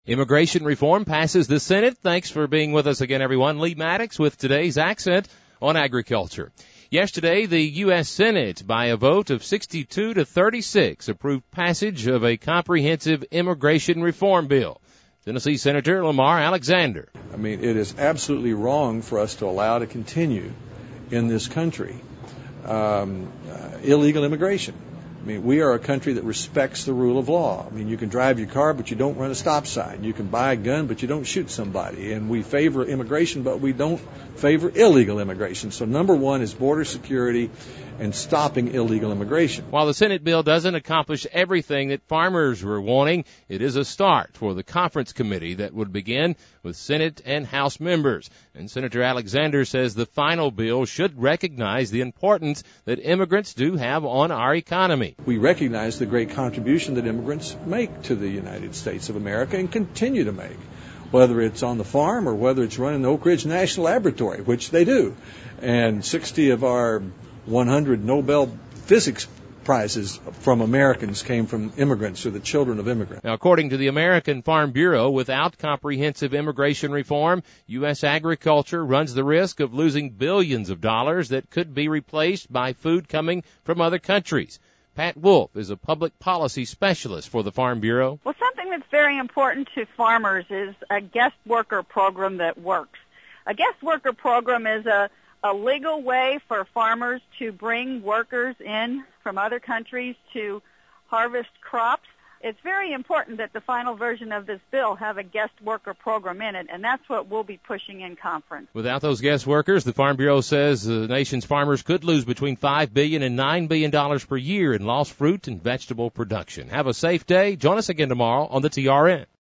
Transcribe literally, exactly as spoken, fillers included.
Immigration reform passes the Senate. Thanks for being with us again, everyone. Lee Maddox with today's Accent on Agriculture. Yesterday, the U S Senate, by a vote of sixty-two to thirty-six, approved passage of a comprehensive immigration reform bill. Tennessee Senator Lamar Alexander. I mean, it is absolutely wrong for us to allow to continue in this country um, uh, illegal immigration. I mean, we are a country that respects the rule of law. I mean, you can drive your car, but you don't run a stop sign. You can buy a gun, but you don't shoot somebody. And we favor immigration, but we don't favor illegal immigration. So number one is border security and stopping illegal immigration. While the Senate bill doesn't accomplish everything that farmers were wanting, it is a start for the conference committee that would begin with Senate and House members. And Senator Alexander says the final bill should recognize the importance that immigrants do have on our economy. We recognize the great contribution that immigrants make to the United States of America and continue to make, whether it's on the farm or whether it's running the Oak Ridge National Laboratory, which they do. And sixty of our one hundred Nobel Physics prizes from Americans came from immigrants or the children of immigrants. Now, according to the American Farm Bureau, without comprehensive immigration reform, U S agriculture runs the risk of losing billions of dollars that could be replaced by food coming from other countries. Pat Wolf is a public policy specialist for the Farm Bureau. Well, something that's very important to farmers is a guest worker program that works. A guest worker program is a a legal way for farmers to bring workers in from other countries to harvest crops. It's very important that the final version of this bill have a guest worker program in it, and that's what we'll be pushing in conference. Without those guest workers, the Farm Bureau says the nation's farmers could lose between five billion dollars and nine billion dollars per year in lost fruit and vegetable production. Have a safe day. Join us again tomorrow on the T R N.